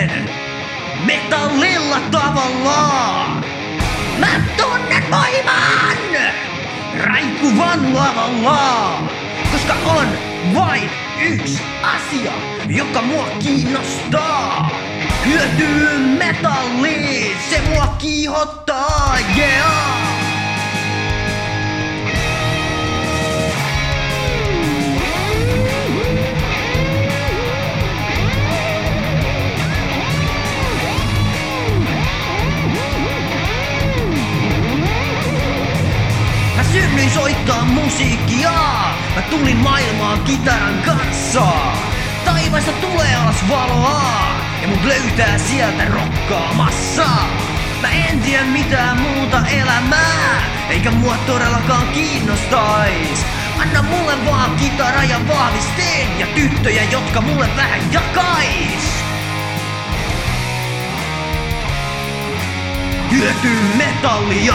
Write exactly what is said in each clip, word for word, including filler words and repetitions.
teen metallilla tavallaan. Mä tunnen voiman raikuvan lavalla, koska on vain yksi asia, joka mua kiinnostaa. Hyötyy metalli, se mua kiihottaa, yeah! Mä synnyin soittaa musiikkia, mä tulin maailmaan kitaran kanssa. Taivaasta tulee alas valoa, ja mut löytää sieltä rokkaamassa. Mä en tiedä mitään muuta elämää, eikä mua todellakaan kiinnostais. Anna mulle vaan kitara ja vahvistin, ja tyttöjä, jotka mulle vähän jakais. Hyötyy metallia,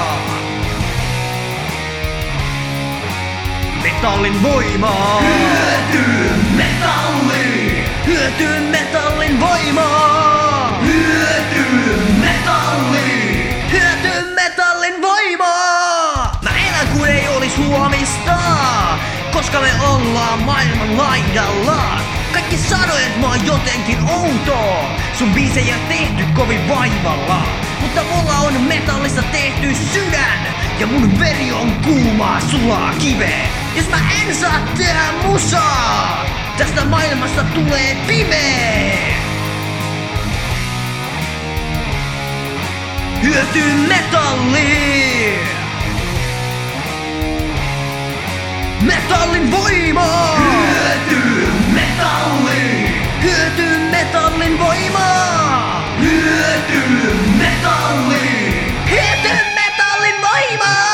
metallin voimaa. Hyötyy metalli, hyötyy metallin voimaa. Hyötyy metalli, hyötyy metallin voimaa. Mä elän kuin ei olis huomista, koska me ollaan maailman laidalla. Kaikki sanoo, et mä oon jotenkin outo, sun biisejä tehty kovin vaivalla. Mutta mulla on metallista tehty sydän, ja mun veri on kuumaa sulaa kiveen. Jos mä en saa tehdä musaa, tästä maailmasta tulee pimeä. Hyötyy metalli, metallin voimaa. Hyötyy metalli, hyötyy metallin voimaa. Hyötyy metalli, hyötyy metallin voimaa.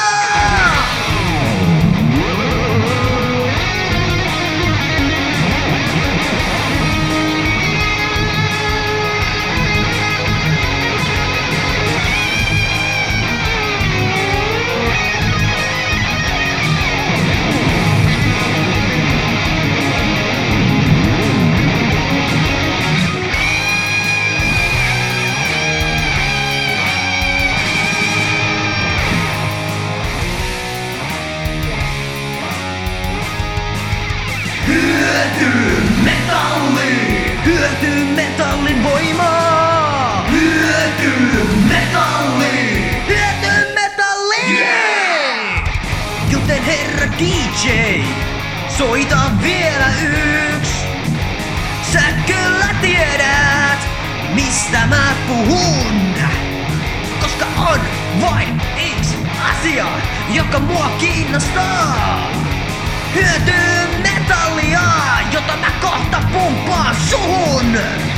Hyötyy metalli, hyötyy metallin voimaa. Hyötyy metalli, hyötyy metalli. Yeah! Joten herra D J, soita vielä yks. Sä kyllä tiedät, mistä mä puhun. Koska on vain yksi asia, joka mua kiinnostaa. Hyötyy metallia, jota mä kohta pumppaan suhun.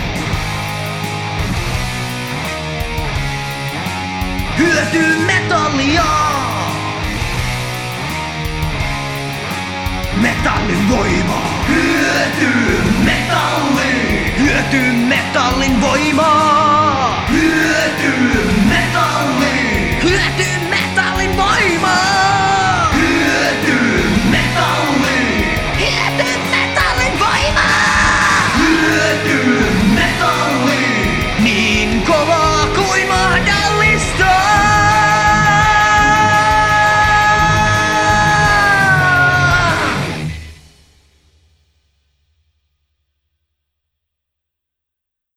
Hyötyy metallia, metallin voimaa. Hyötyy metalli, hyötyy metallin voimaa.